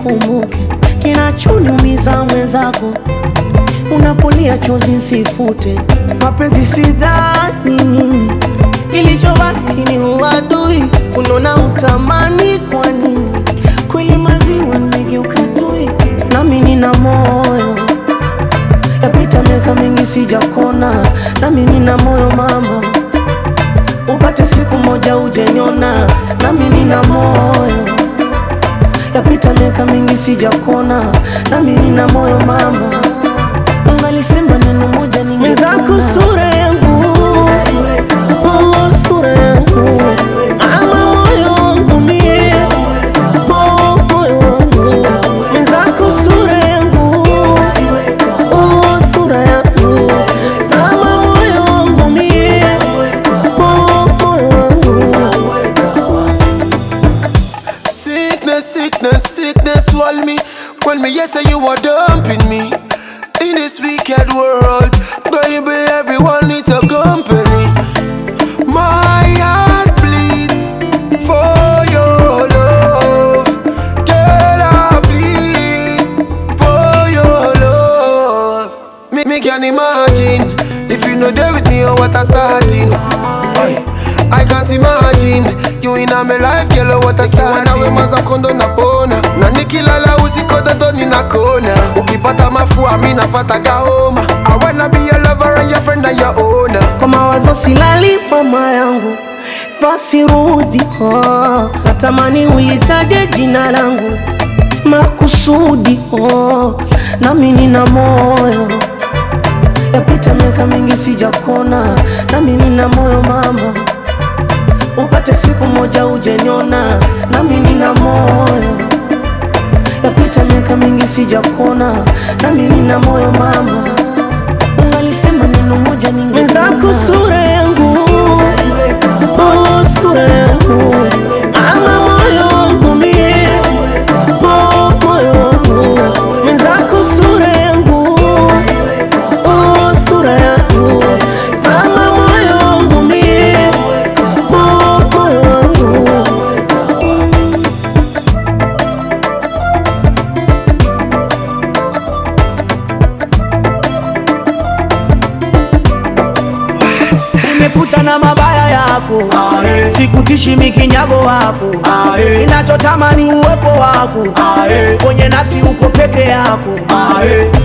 nikumbuke. Kinachoniumiza mwenzako, unapolia chozi nsifute. Mapenzi sidhani mimi, kilichobaki ni uadui. Unaona utamani kwa nini? Kweli maziwa nimegeuka tui. Nami nina moyo, yapita miaka mingi sijakona. Nami nina moyo mama, upate siku moja ujeniona. Nami nina moyo, yapita miaka mingi sijakona. Nami nina moyo mama, ungalisema neno moja ningekona. Mwenzako sura yangu, oh sura yangu, ama moyo wangu mie, oh moyo wangu. Mwenzako sura yangu, oh sura yangu, ama moyo wangu mie, oh moyo wangu. Sickness, sickness, sickness swallow me. When me yes say you are dumping me in this wicked world, baby, everyone needs a company. My heart bleeds for your love, girl, I bleed for your love. Me can imagine if you know there with me or what a starting. I can't imagine you in my life, girl, what a starting. Nawe maza kondo na pona na nikilala usikota toni na kona. Ukipata mafua mimi napata gahoma. I wanna be your lover and your friend and your owner. Kwa mawazo silali mama yangu, basi rudi oh. Natamani ulitaje jina langu makusudi oh. Nami nina moyo, yapita miaka mingi sijakona. Nami nina moyo mama, upate siku moja ujeniona. Nami nina moyo, yapita miaka mingi sijakona. Nami nina moyo mama, ungalisema neno moja ningekona. Mwenzako sura yangu, oh sura yangu, ama moyo wangu mie, oh moyo wangu. Mwenzako sura yangu, oh sura yangu, ama moyo wangu mie, oh moyo wangu. Nimefuta na mabaya yako, sikutishi mikinyago wako. Ninachotamani uwepo wako, kwenye nafsi uko peke yako.